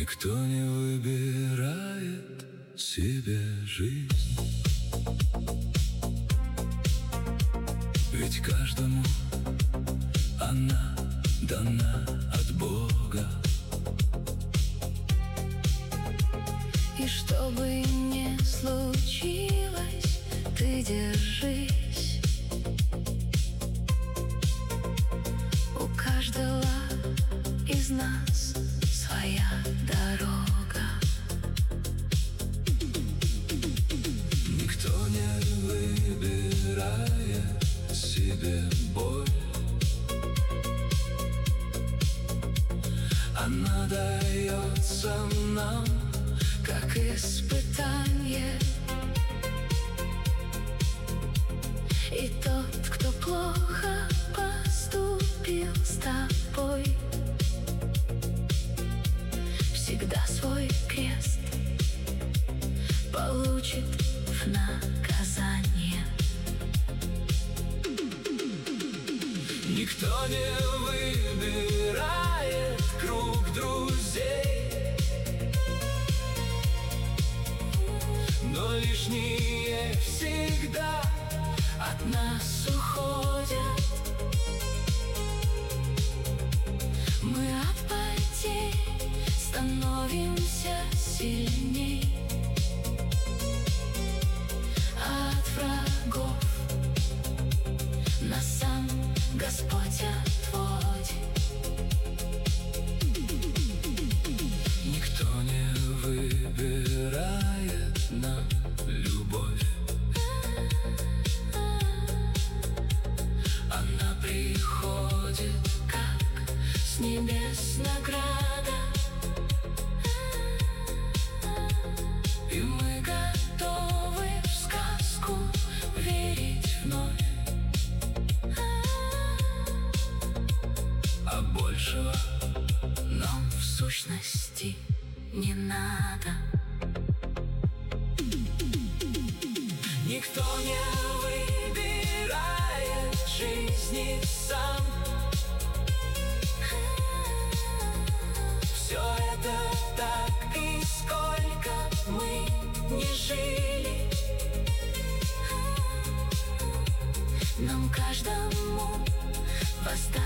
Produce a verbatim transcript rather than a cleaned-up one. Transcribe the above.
Никто не выбирает себе жизнь, ведь каждому она дана от Бога. И что бы ни случилось, ты держись. У каждого из нас своя дорога. Никто не выбирает себе боль, она дается нам как испытание. И тот, кто плохо поступил с тобой, всегда свой крест получит в наказание. Никто не выбирает круг друзей, но лишние всегда от нас уходят. Мы от потерь становимся сильней, а от врагов нас сам Господь отводит. Никто не выбирает нам любовь, она приходит как с небес награда, и мы готовы в сказку верить вновь. А большего нам в сущности не надо. Никто не выбирает жизни сам. Все это так, и сколько мы не жили, нам каждому воздать